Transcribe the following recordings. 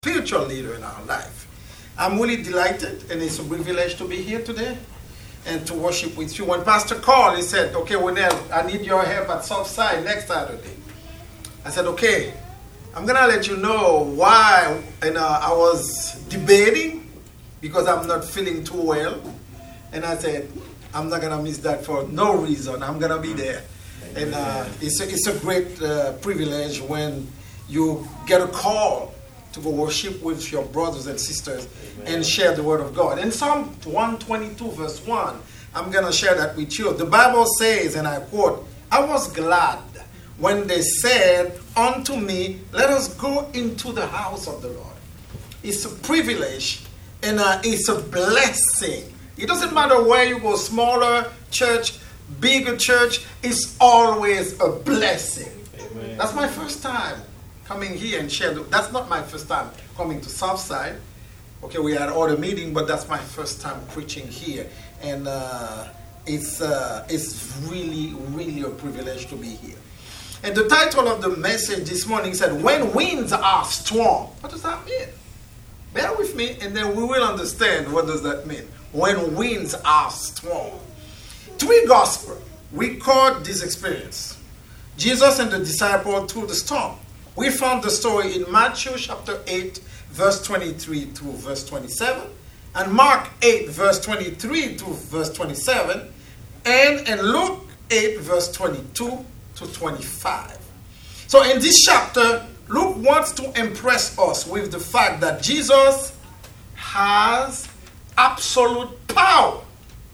spiritual leader in our life. I'm really delighted, and it's a privilege to be here today and to worship with you. When Pastor called, he said, okay, Winnell, I need your help at Southside next Saturday. I said, okay, I'm going to let you know why. And I was debating because I'm not feeling too well. And I said, I'm not going to miss that for no reason. I'm going to be there. And it's a great privilege when you get a call to go worship with your brothers and sisters and share the word of God. In Psalm 122 verse 1, I'm going to share that with you. The Bible says, and I quote, I was glad when they said unto me, let us go into the house of the Lord. It's a privilege and it's a blessing. It doesn't matter where you go, smaller church, bigger church, it's always a blessing. Amen. That's my first time coming here and share. That's not my first time coming to Southside. Okay, we had other meeting, but that's my first time preaching here, and it's really, really a privilege to be here. And the title of the message this morning said, "When winds are strong." What does that mean? Bear with me, and then we will understand what does that mean. When winds are strong. Three gospels record this experience: Jesus and the disciple through the storm. We found the story in Matthew chapter 8, verse 23 to verse 27, and Mark 8, verse 23 to verse 27, and in Luke 8, verse 22 to 25. So in this chapter, Luke wants to impress us with the fact that Jesus has absolute power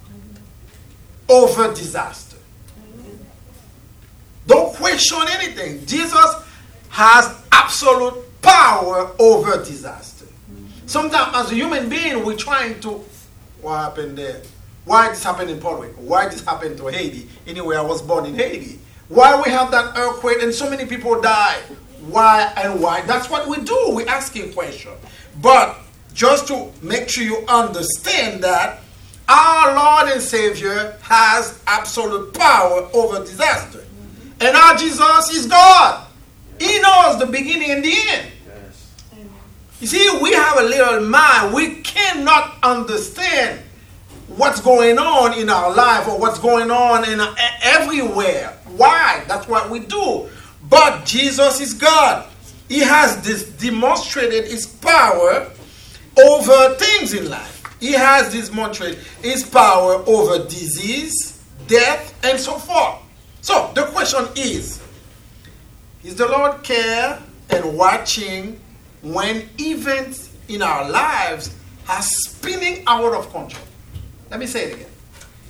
over disaster. Don't question anything. Jesus has absolute power over disaster. Sometimes as a human being, we're trying to, what happened there? Why this happened in Puerto Rico? Why this happened to Haiti? Anyway, I was born in Haiti. Why we have that earthquake and so many people die? Why and why? That's what we do. We're asking questions. But just to make sure you understand that our Lord and Savior has absolute power over disaster. And our Jesus is God. He knows the beginning and the end. Yes. You see, we have a little mind. We cannot understand what's going on in our life or what's going on in everywhere. Why? That's what we do. But Jesus is God. He has demonstrated his power over things in life. He has demonstrated his power over disease, death, and so forth. So the question is the Lord care and watching when events in our lives are spinning out of control? Let me say it again.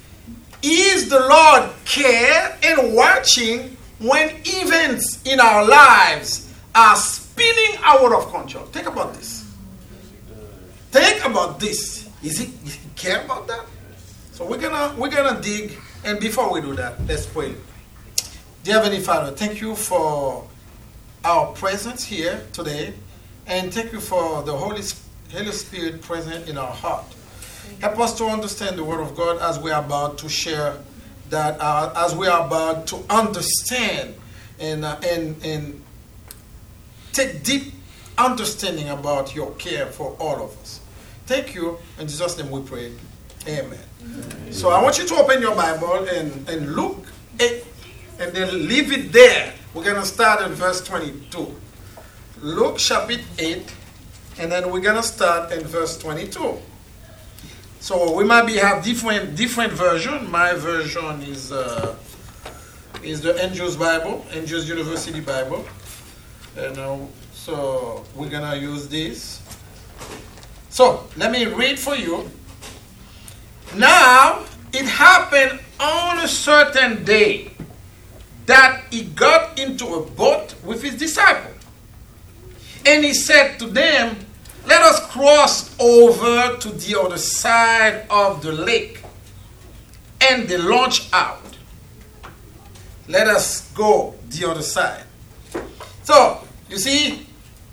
Is the Lord care and watching when events in our lives are spinning out of control? Think about this. Think about this. Is he care about that? So we're gonna dig, and before we do that, let's pray. Dear Heavenly Father, thank you for our presence here today, and thank you for the Holy Spirit present in our heart. Help us to understand the Word of God as we are about to share that, as we are about to understand and take deep understanding about your care for all of us. Thank you. In Jesus' name we pray. Amen. Amen. So I want you to open your Bible and Luke 8, and then leave it there. We're going to start at verse 22. Luke chapter 8, and then we're going to start in verse 22. So we might have different version. My version is the Andrews Bible, Andrews University Bible. So we're going to use this. So let me read for you. Now it happened on a certain day that he got into a boat with his disciples. And he said to them, let us cross over to the other side of the lake. And they launched out. Let us go the other side. So, you see,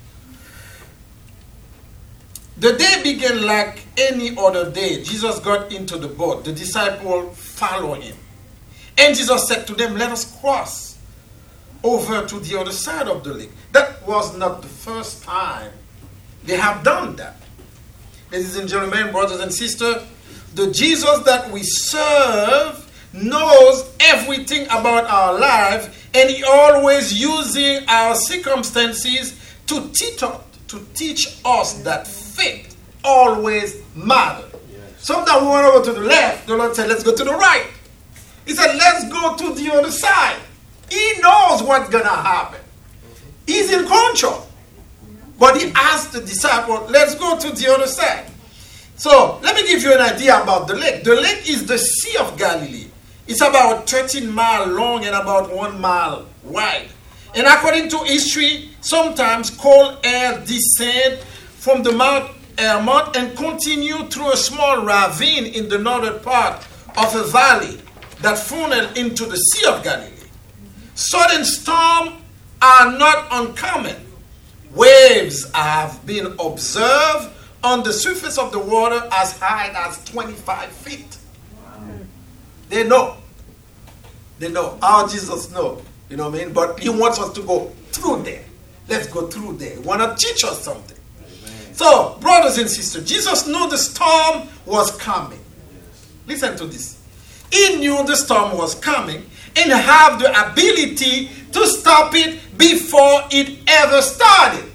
the day began like any other day. Jesus got into the boat. The disciples followed him. And Jesus said to them, let us cross over to the other side of the lake. That was not the first time They have done that. Ladies and gentlemen, brothers and sisters, the Jesus that we serve knows everything about our life, and he always using our circumstances to teach us that faith always matters. Sometimes we want to go to the left. The Lord said, let's go to the right. He said, let's go to the other side. He knows what's going to happen. He's in control. But he asked the disciple, let's go to the other side. So, let me give you an idea about the lake. The lake is the Sea of Galilee. It's about 13 miles long and about 1 mile wide. And according to history, sometimes cold air descends from the Mount Hermon and continue through a small ravine in the northern part of a valley that funnel into the Sea of Galilee. Sudden storms are not uncommon. Waves have been observed on the surface of the water as high as 25 feet. They know. They know. Our Jesus knows. You know what I mean? But he wants us to go through there. Let's go through there. He wants to teach us something. Amen. So, brothers and sisters, Jesus knew the storm was coming. Listen to this. He knew the storm was coming and have the ability to stop it before it ever started.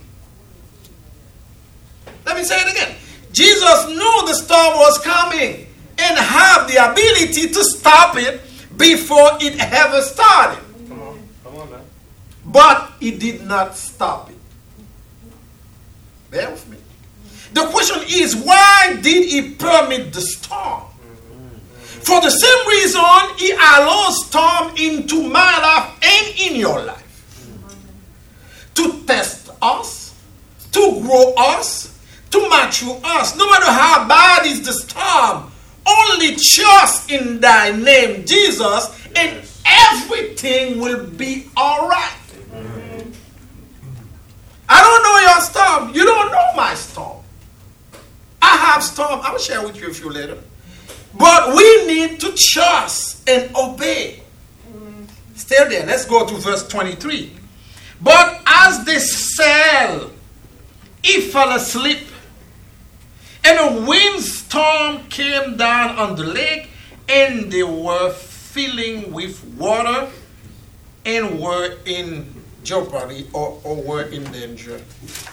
Let me say it again. Jesus knew the storm was coming and have the ability to stop it before it ever started. Come on, man. But he did not stop it. Bear with me. The question is, why did he permit the storm? For the same reason he allows storm into my life and in your life. To test us, to grow us, to mature us. No matter how bad is the storm, only trust in thy name, Jesus, and everything will be all right. I don't know your storm. You don't know my storm. I have storm. I will share with you a few later. But we need to trust and obey. Stay there. Let's go to verse 23. But as they sailed, he fell asleep. And a windstorm came down on the lake, and they were filling with water and were in jeopardy or were in danger.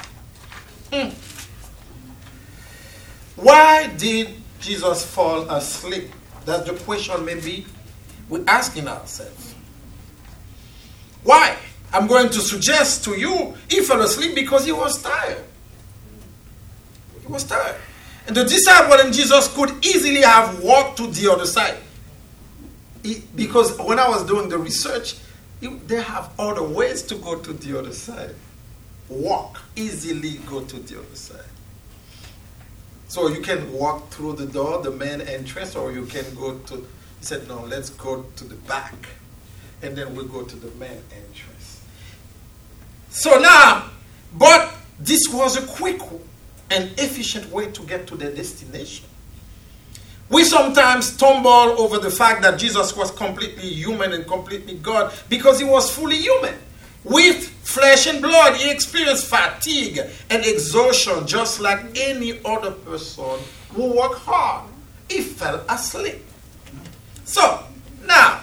Why did Jesus fall asleep? That's the question maybe we're asking ourselves. Why? I'm going to suggest to you he fell asleep because he was tired. He was tired. And the disciple and Jesus could easily have walked to the other side. Because when I was doing the research, they have other ways to go to the other side. Walk, easily go to the other side. So you can walk through the door, the main entrance, or you can go to, he said, no, let's go to the back. And then we'll go to the main entrance. So now, but this was a quick and efficient way to get to their destination. We sometimes stumble over the fact that Jesus was completely human and completely God because he was fully human. With flesh and blood, he experienced fatigue and exhaustion just like any other person who worked hard. He fell asleep. So, now,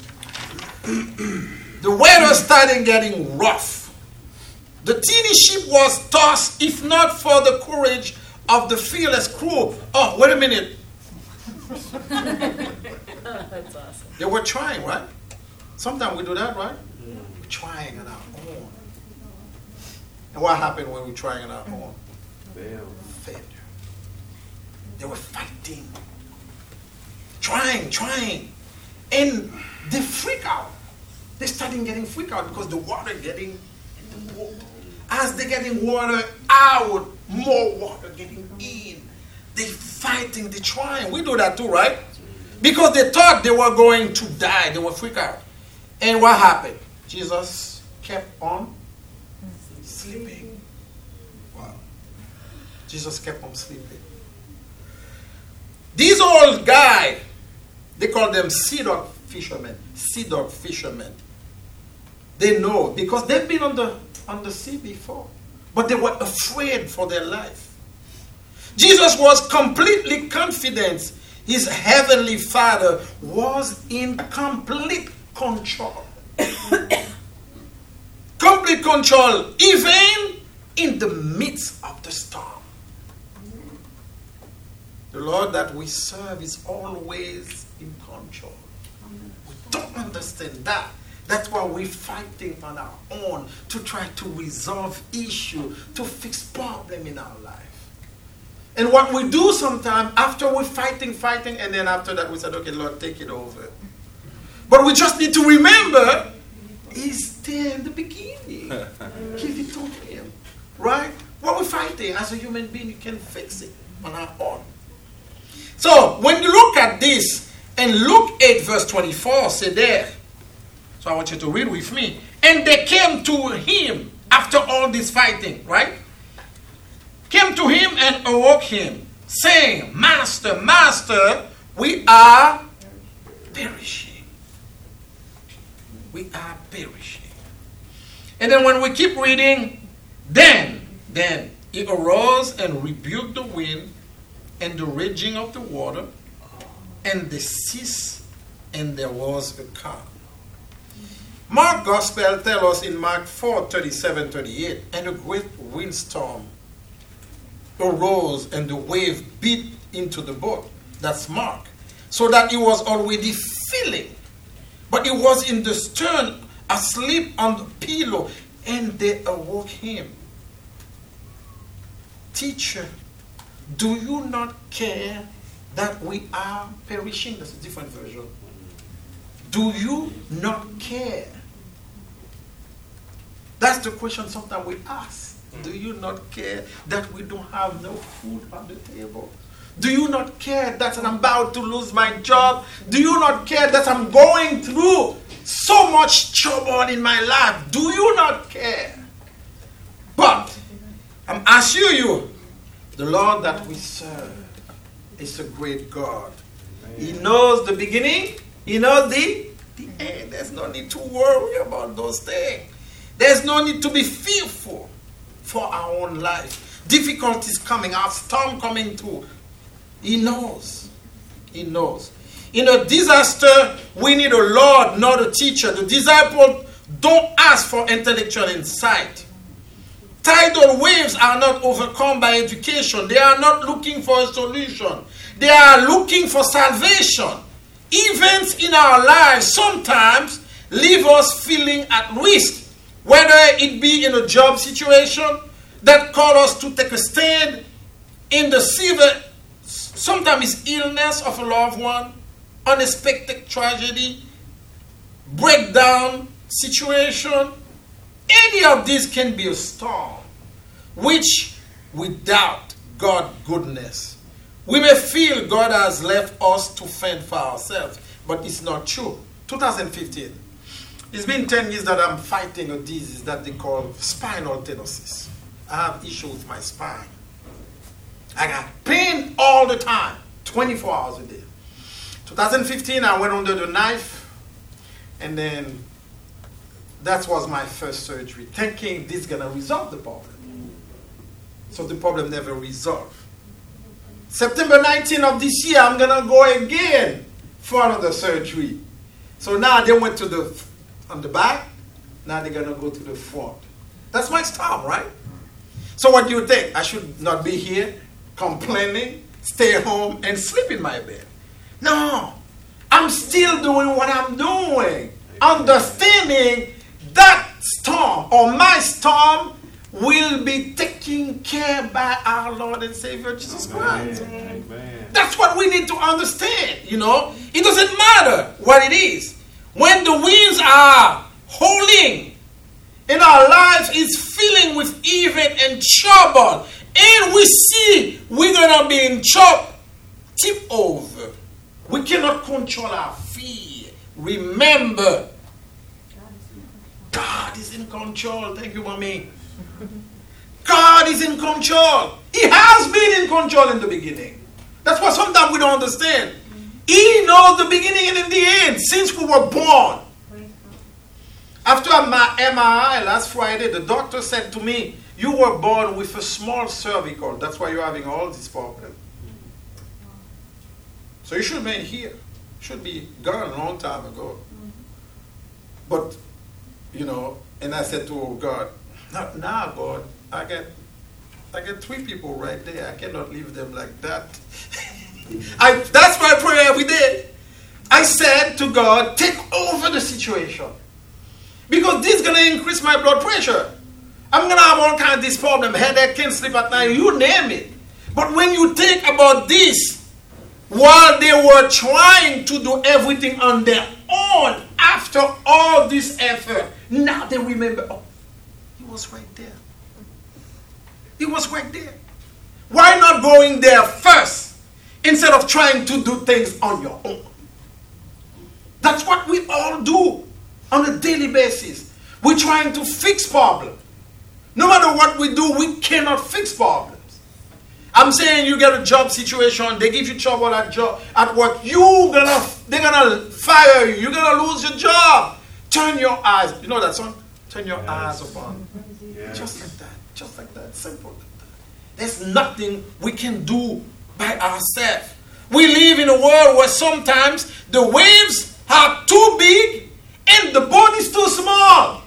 the weather started getting rough. The teeny ship was tossed, if not for the courage of the fearless crew. Oh, wait a minute. That's awesome. They were trying, right? Sometimes we do that, right? We're trying on our own. And what happened when we're trying on our own? Failure. They were fighting. Trying. And they freak out. They started getting freaked out because the water getting in the water. As they're getting water out, more water getting in. They fighting, they trying. We do that too, right? Because they thought they were going to die. They were freaked out. And what happened? Jesus kept on sleeping. Wow. Jesus kept on sleeping. These old guys, they call them sea dog fishermen. Sea dog fishermen. They know because they've been on the sea before. but they were afraid for their life. Jesus was completely confident his heavenly Father was in complete control. Complete control, even in the midst of the storm. The Lord that we serve is always in control. We don't understand that. That's why we're fighting on our own to try to resolve issues, to fix problems in our life. And what we do sometimes, after we're fighting, and then after that we said, okay, Lord, take it over. But we just need to remember, He's there in the beginning. Give it to Him. Right? What we're fighting, as a human being, you can fix it on our own. So, when you look at this, and Luke 8 verse 24, say there. So I want you to read with me. And they came to Him after all this fighting, right? Came to Him and awoke Him, saying, Master, Master, we are perishing. We are perishing. And then when we keep reading, then He arose and rebuked the wind and the raging of the water, and they ceased, and there was a calm. Mark Gospel tells us in Mark 4:37-38, and a great windstorm arose, and the wave beat into the boat. That's Mark. So that he was already filling. But he was in the stern, asleep on the pillow, and they awoke him. Teacher, do you not care that we are perishing? That's a different version. Do you not care? That's the question sometimes we ask. Do you not care that we don't have no food on the table? Do you not care that I'm about to lose my job? Do you not care that I'm going through so much trouble in my life? Do you not care? But I'm asking you, the Lord that we serve is a great God. He knows the beginning. He knows the end. There's no need to worry about those things. There's no need to be fearful for our own life. Difficulties coming, our storm coming through. He knows. He knows. In a disaster, we need a Lord, not a teacher. The disciples don't ask for intellectual insight. Tidal waves are not overcome by education. They are not looking for a solution. They are looking for salvation. Events in our lives sometimes leave us feeling at risk, whether it be in a job situation that call us to take a stand in the severe, sometimes it's illness of a loved one, unexpected tragedy, breakdown situation. Any of these can be a storm, which we doubt God's goodness. We may feel God has left us to fend for ourselves, but it's not true. 2015. It's been 10 years that I'm fighting a disease that they call spinal stenosis. I have issues with my spine. I got pain all the time, 24 hours a day. 2015, I went under the knife, and then that was my first surgery, thinking this is going to resolve the problem. So the problem never resolved. September 19th of this year, I'm going to go again for another surgery. So now they went to on the back, now they're going to go to the front. That's my storm, right? So what do you think? I should not be here complaining, stay home, and sleep in my bed. No, I'm still doing what I'm doing. Understanding that storm or my storm will be taken care by our Lord and Savior Jesus Christ. Amen. That's what we need to understand, you know. It doesn't matter what it is. When the winds are howling and our life is filling with evil and trouble, and we see we're going to be in trouble, tip over. We cannot control our fear. Remember, God is in control. Thank you, Mommy. God is in control. He has been in control in the beginning. That's what sometimes we don't understand. He knows the beginning and in the end since we were born. After my MRI last Friday, the doctor said to me, You were born with a small cervical. That's why you're having all these problems. So you should be here. Should be gone a long time ago. But, and I said to God, not now, God. I get 3 people right there. I cannot leave them like that. That's my prayer every day. I said to God, take over the situation. Because this is going to increase my blood pressure. I'm going to have all kinds of this problem. Headache, can't sleep at night, you name it. But when you think about this, while they were trying to do everything on their own, after all this effort, now they remember, oh, he was right there. He was right there. Why not going there first instead of trying to do things on your own? That's what we all do on a daily basis. We're trying to fix problems. No matter what we do, we cannot fix problems. I'm saying you get a job situation, they give you trouble at work, they're gonna fire you, you're gonna lose your job. Turn your eyes. You know that song? Turn your eyes upon. Yes. Just like that, simple like that. There's nothing we can do by ourselves. We live in a world where sometimes the waves are too big and the boat is too small.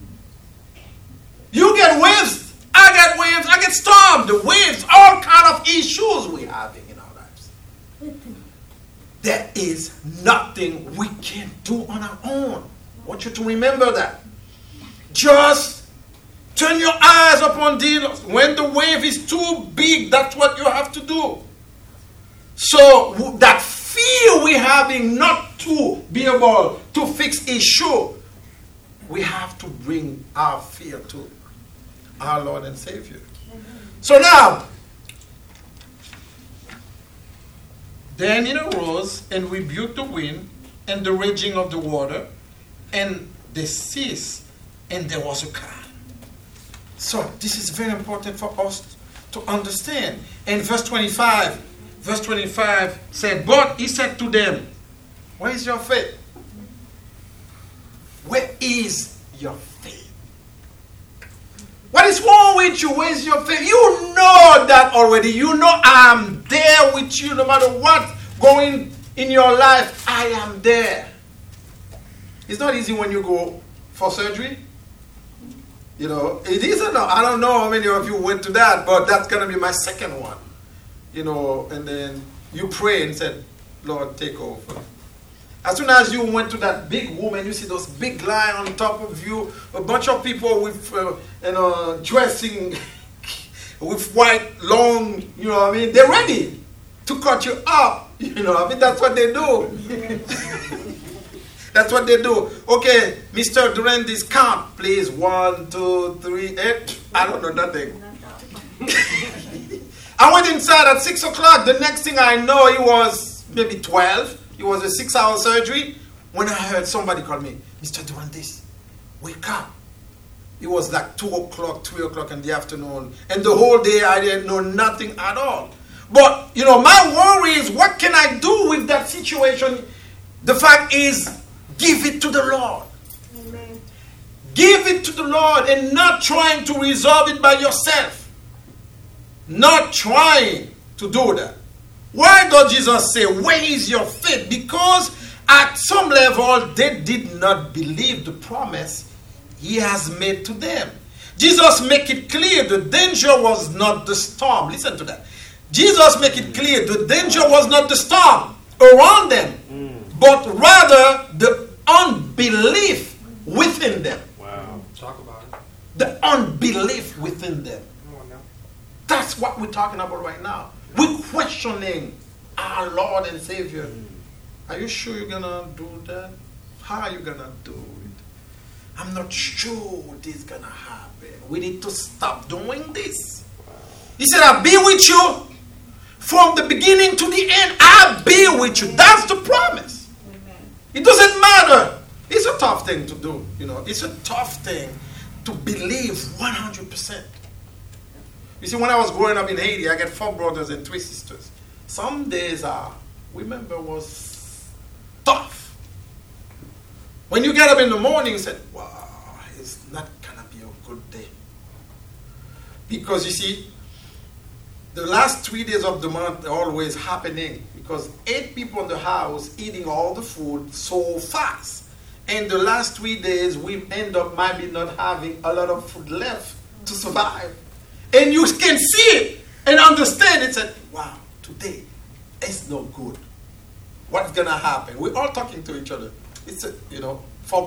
You get waves, I get waves, I get storm. The waves, all kind of issues we're having in our lives. There is nothing we can do on our own. I want you to remember that. Just turn your eyes upon Jesus. When the wave is too big, that's what you have to do. So that fear we're having not to be able to fix issue, we have to bring our fear to our Lord and Savior. So now, then it arose and rebuked the wind and the raging of the water, and they ceased, and there was a calm. So this is very important for us to understand. And verse 25 said, but he said to them, where is your faith? Where is your faith? What is wrong with you? Where is your faith? You know that already. You know I'm there with you no matter what going in your life. I am there. It's not easy when you go for surgery. It is or not. I don't know how many of you went to that, but that's going to be my second one. And then you pray and said, Lord, take over. As soon as you went to that big room and you see those big lines on top of you, a bunch of people with, dressing with white, long, they're ready to cut you up. That's what they do. That's what they do. Okay, Mr. Durandis, count, please. 1, 2, 3, 8. I don't know nothing. I went inside at 6 o'clock. The next thing I know, it was maybe 12. It was a 6-hour surgery. When I heard somebody call me, Mr. Durandis, wake up. It was like 2 o'clock, 3 o'clock in the afternoon. And the whole day I didn't know nothing at all. But, my worry is, what can I do with that situation? The fact is, give it to the Lord. Amen. Give it to the Lord and not trying to resolve it by yourself. Not trying to do that. Why does Jesus say, where is your faith? Because at some level, they did not believe the promise he has made to them. Jesus make it clear the danger was not the storm. Listen to that. Jesus make it clear the danger was not the storm around them, but rather the unbelief within them. Wow. Talk about it. The unbelief within them. That's what we're talking about right now. We're questioning our Lord and Savior. Are you sure you're going to do that? How are you going to do it? I'm not sure this is going to happen. We need to stop doing this. He said, I'll be with you from the beginning to the end. I'll be with you. That's the promise. Amen. It doesn't matter. It's a tough thing to do. It's a tough thing to believe 100%. You see, when I was growing up in Haiti, I got 4 brothers and 3 sisters. Some days, remember, was tough. When you get up in the morning, you said, wow, it's not going to be a good day. Because you see, the last 3 days of the month are always happening because 8 people in the house eating all the food so fast. And the last 3 days, we end up maybe not having a lot of food left to survive. And you can see it and understand it. Said, wow, today it's no good. What's going to happen? We're all talking to each other. It's, from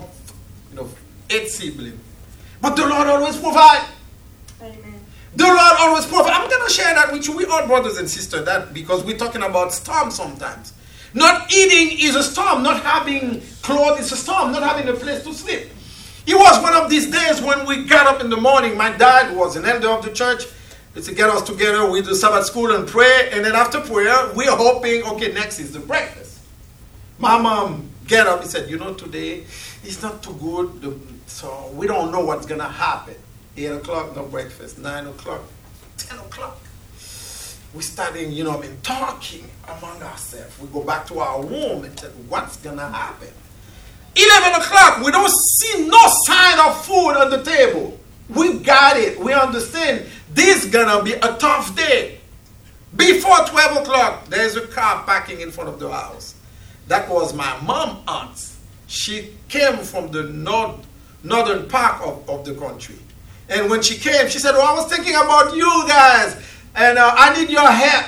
8 siblings. But the Lord always provides. Amen. The Lord always provides. I'm going to share that with you. We all brothers and sisters, that because we're talking about storms sometimes. Not eating is a storm. Not having clothes is a storm. Not having a place to sleep. It was one of these days when we got up in the morning. My dad was an elder of the church. To get us together, we do Sabbath school and pray. And then after prayer, we're hoping, okay, next is the breakfast. My mom get up and said, today it's not too good. So we don't know what's going to happen. 8 o'clock, no breakfast. 9 o'clock, 10 o'clock. We're starting, talking among ourselves. We go back to our room and said, what's going to happen? 11 o'clock, we don't see no sign of food on the table. We got it. We understand this is going to be a tough day. Before 12 o'clock, there's a car parking in front of the house. That was my mom's aunt. She came from the northern part of the country. And when she came, she said, I was thinking about you guys. And I need your help.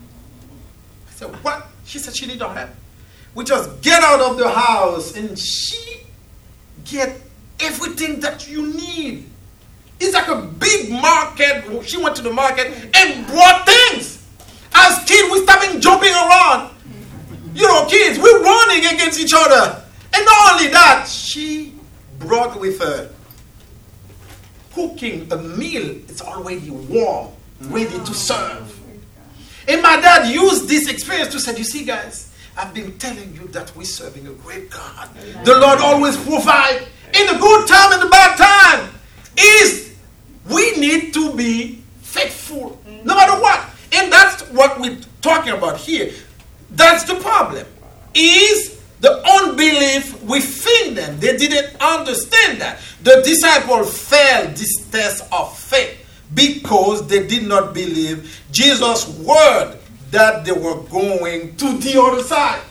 I said, what? She said she need your help. We just get out of the house and she get everything that you need. It's like a big market. She went to the market and brought things. As kids, we started jumping around. Kids, we're running against each other. And not only that, she brought with her cooking a meal. It's already warm, ready to serve. And my dad used this experience to say, you see, guys, I've been telling you that we're serving a great God. The Lord always provides in the good time and the bad time. We need to be faithful, no matter what. And that's what we're talking about here. That's the problem. Is the unbelief within them. They didn't understand that. The disciples failed this test of faith because they did not believe Jesus' word that they were going to the other side.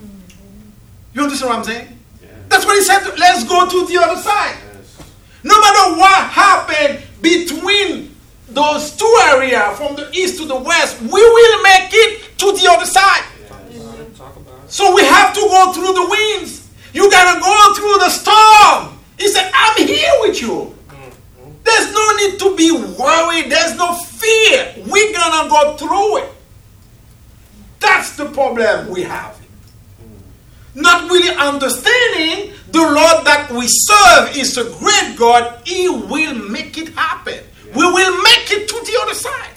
You understand what I'm saying? Yeah. That's what he said. Let's go to the other side. Yes. No matter what happened between those two areas, from the east to the west, we will make it to the other side. So we have to go through the winds. You got to go through the storm. He said, I'm here with you. There's no need to be worried. There's no fear. We're going to go through it. That's the problem we have. Not really understanding the Lord that we serve is a great God. He will make it happen. We will make it to the other side.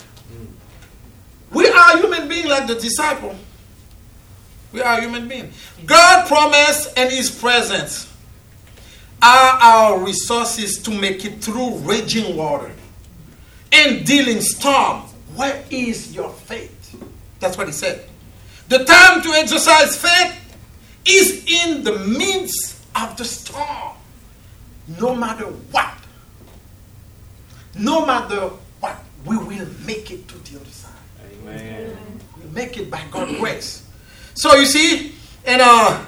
We are human beings like the disciple. We are human beings. God's promise and His presence are our resources to make it through raging water and dealing storm. Where is your faith? That's what He said. The time to exercise faith is in the midst of the storm. No matter what. No matter what, we will make it to the other side. Amen. We'll make it by God's grace. So you see, and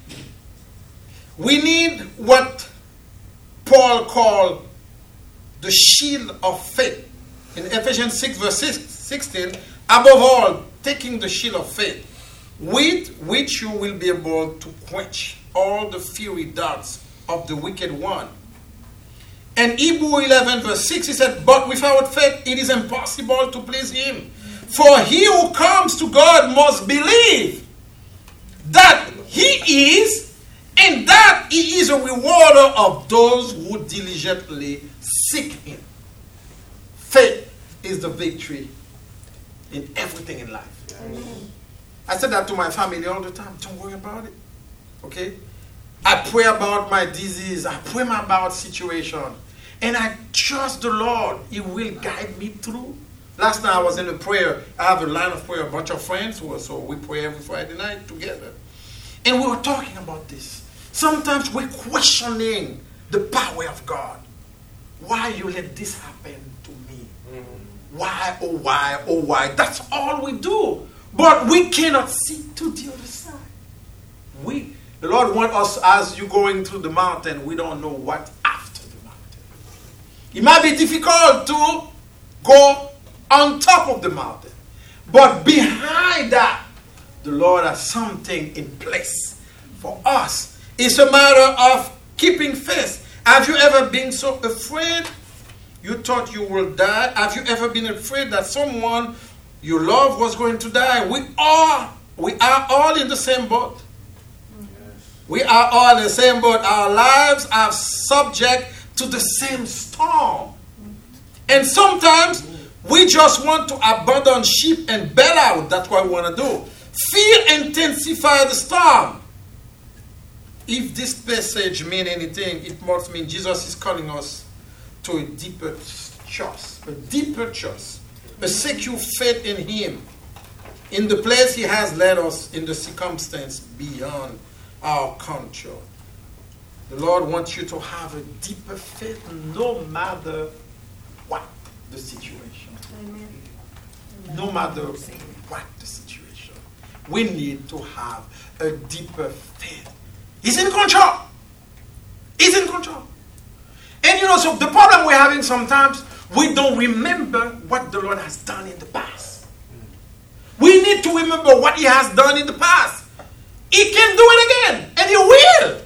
we need what Paul called the shield of faith. In Ephesians 6 verse 16, above all, taking the shield of faith, with which you will be able to quench all the fiery darts of the wicked one. And Hebrew 11 verse 6, he said, but without faith it is impossible to please Him. For he who comes to God must believe that He is, and that He is a rewarder of those who diligently seek Him. Faith is the victory in everything in life. Amen. I said that to my family all the time. Don't worry about it. Okay? I pray about my disease. I pray about situation. And I trust the Lord. He will guide me through. Last night I was in a prayer. I have a line of prayer, a bunch of friends who are, so we pray every Friday night together. And we were talking about this. Sometimes we're questioning the power of God. Why you let this happen to me? Mm-hmm. Why, oh why, oh why. That's all we do. But we cannot see to the other side. The Lord wants us, as you're going through the mountain, we don't know what after the mountain. It might be difficult to go on top of the mountain. But behind that, the Lord has something in place for us. It's a matter of keeping faith. Have you ever been so afraid you thought you will die? Have you ever been afraid that someone you love was going to die? We are all in the same boat. We are all in the same boat. Our lives are subject to the same storm. And sometimes we just want to abandon ship and bail out. That's what we want to do. Fear intensifies the storm. If this passage means anything, it must mean Jesus is calling us to a deeper trust, a secure faith in Him, in the place He has led us, in the circumstance beyond our control. The Lord wants you to have a deeper faith no matter what the situation. Amen. No matter what the situation. We need to have a deeper faith. He's in control. He's in control. And so the problem we're having sometimes, we don't remember what the Lord has done in the past. We need to remember what He has done in the past. He can do it again. And He will.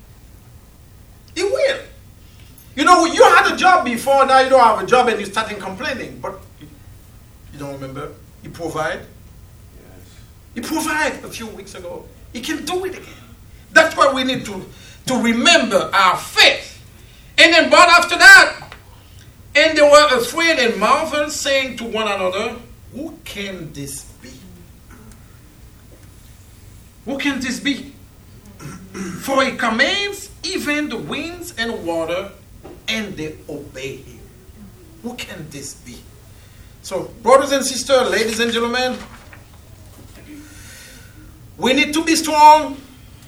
He will. You had a job before, now you don't have a job and you're starting complaining. But you don't remember? He provided. Yes. He provided a few weeks ago. He can do it again. That's why we need to remember our faith. And then, but after that, and they were afraid and marveled, saying to one another, who can this be? Who can this be? For He commands even the winds and water, and they obey Him. Who can this be? So, brothers and sisters, ladies and gentlemen, we need to be strong.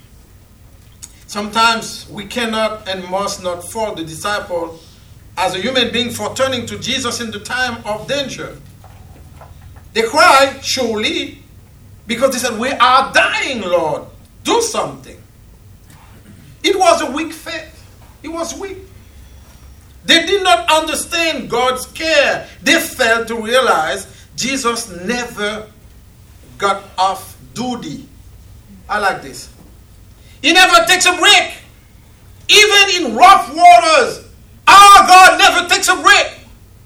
Sometimes we cannot and must not fault the disciple as a human being for turning to Jesus in the time of danger. They cried, surely, because they said, we are dying, Lord. Do something. It was a weak faith. It was weak. They did not understand God's care. They failed to realize Jesus never got off duty. I like this. He never takes a break. Even in rough waters, our God never takes a break.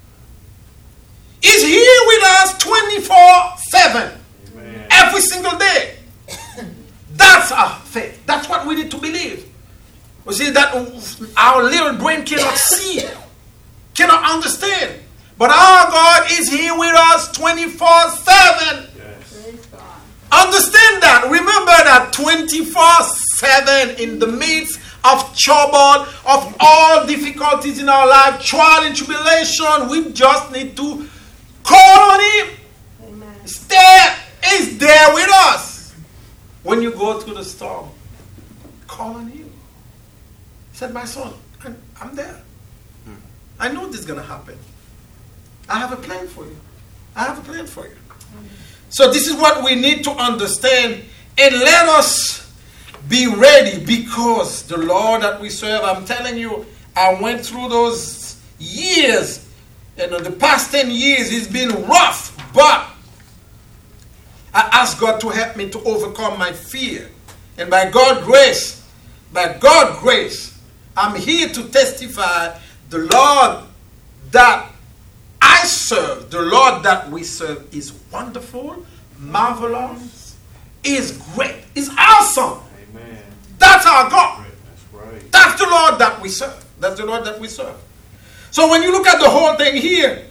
He's here with us 24/7. Amen. Every single day. That's our faith. That's what we need to believe. You see, that our little brain cannot see, cannot understand. But our God is here with us 24/7. Understand that. Remember that 24/7 in the midst of trouble, of all difficulties in our life, trial and tribulation, we just need to call on Him. Amen. He's there with us. When you go through the storm, call on Him. He said, my son, I'm there. I know this is going to happen. I have a plan for you. I have a plan for you. So this is what we need to understand, and let us be ready, because the Lord that we serve, I'm telling you, I went through those years, and in the past 10 years, it's been rough, but I asked God to help me to overcome my fear. And by God's grace, I'm here to testify the Lord that I serve, the Lord that we serve, is wonderful, marvelous, is great, is awesome. Amen. That's our God. That's right. That's the Lord that we serve. That's the Lord that we serve. So when you look at the whole thing here,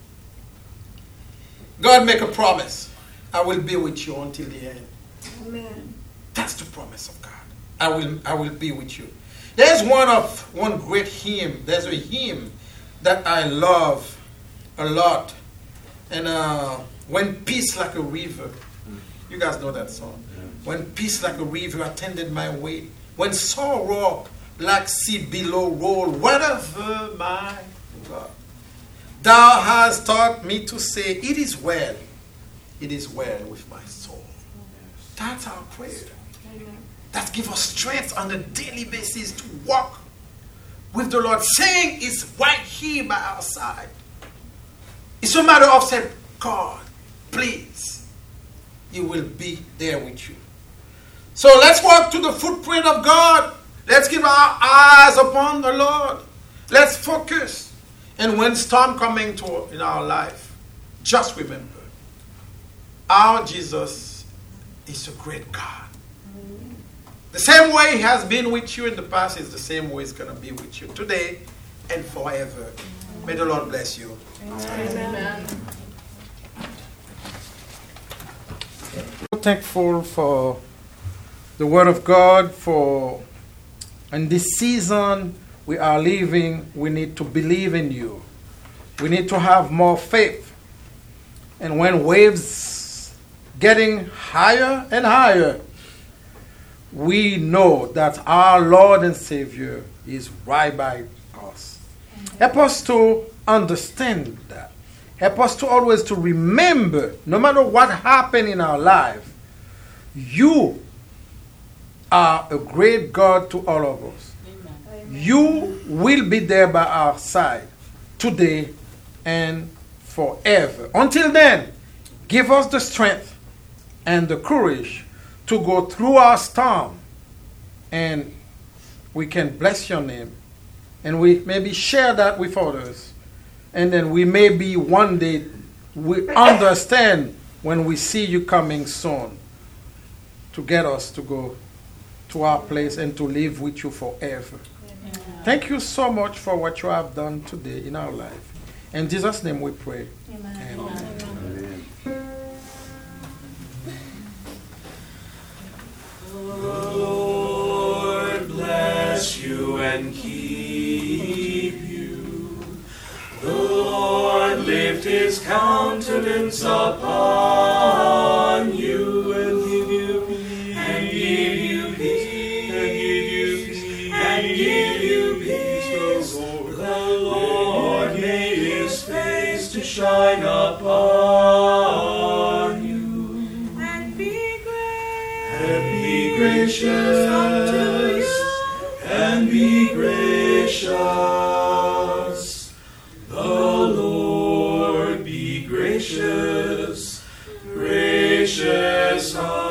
God make a promise. I will be with you until the end. Amen. That's the promise of God. I will be with you. There's one great hymn. There's a hymn that I love a lot. And when peace like a river. You guys know that song. Yeah. When peace like a river attended my way. When sorrow like sea below roll. Whatever my God. Thou hast taught me to say, it is well with my soul. That's our prayer. That gives us strength on a daily basis to walk with the Lord, saying it's right here by our side. It's a matter of saying, God, please, He will be there with you. So let's walk to the footprint of God. Let's keep our eyes upon the Lord. Let's focus. And when storm coming in our life, just remember, our Jesus is a great God. The same way He has been with you in the past is the same way He's going to be with you today and forever. May the Lord bless you. Amen. I'm thankful for the Word of God. For in this season we are living, we need to believe in you. We need to have more faith. And when waves getting higher and higher, we know that our Lord and Savior is right by us. Help us to understand that. Help us to always to remember, no matter what happened in our life, you are a great God to all of us. Amen. You will be there by our side today and forever. Until then, give us the strength and the courage to go through our storm, and we can bless your name, and we maybe share that with others, and then we maybe one day we understand when we see you coming soon to get us to go to our place and to live with you forever. Amen. Thank you so much for what you have done today in our life. In Jesus' name we pray. Amen. Amen. Amen. The Lord bless you and keep you. The Lord lift His countenance upon you and give you peace. And give you peace. And give you peace. The Lord make His face to shine upon you. Gracious and be gracious. The Lord be gracious, gracious.